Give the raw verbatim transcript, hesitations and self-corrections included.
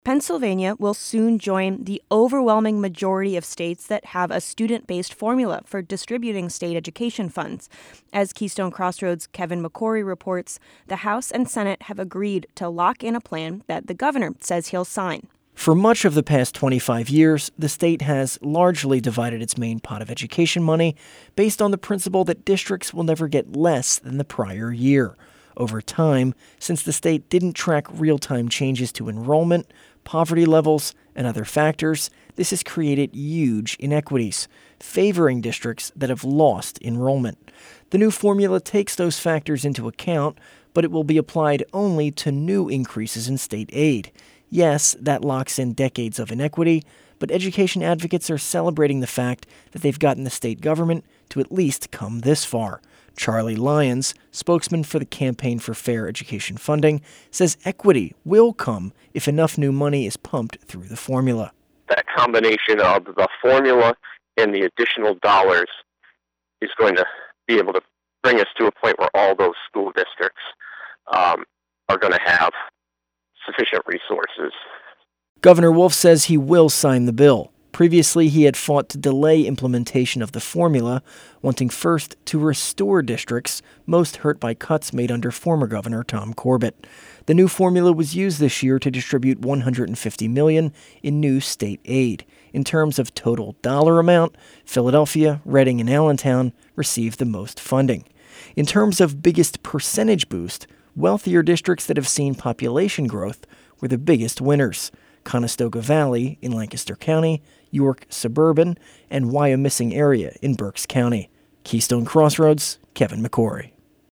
Pennsylvania will soon join the overwhelming majority of states that have a student-based formula for distributing state education funds. As Keystone Crossroads' Kevin McCory reports, the House and Senate have agreed to lock in a plan that the governor says he'll sign. For much of the past twenty-five years, the state has largely divided its main pot of education money based on the principle that districts will never get less than the prior year. Over time, since the state didn't track real-time changes to enrollment, poverty levels, and other factors, this has created huge inequities, favoring districts that have lost enrollment. The new formula takes those factors into account, but it will be applied only to new increases in state aid. Yes, that locks in decades of inequity, but education advocates are celebrating the fact that they've gotten the state government to at least come this far. Charlie Lyons, spokesman for the Campaign for Fair Education Funding, says equity will come if enough new money is pumped through the formula. That combination of the formula and the additional dollars is going to be able to bring us to a point where all those school districts um, are going to have sufficient resources. Governor Wolf says he will sign the bill. Previously, he had fought to delay implementation of the formula, wanting first to restore districts most hurt by cuts made under former Governor Tom Corbett. The new formula was used this year to distribute one hundred fifty million dollars in new state aid. In terms of total dollar amount, Philadelphia, Reading, and Allentown received the most funding. In terms of biggest percentage boost, wealthier districts that have seen population growth were the biggest winners. Conestoga Valley in Lancaster County, York Suburban, and Wyomissing area in Berks County. Keystone Crossroads, Kevin McCory.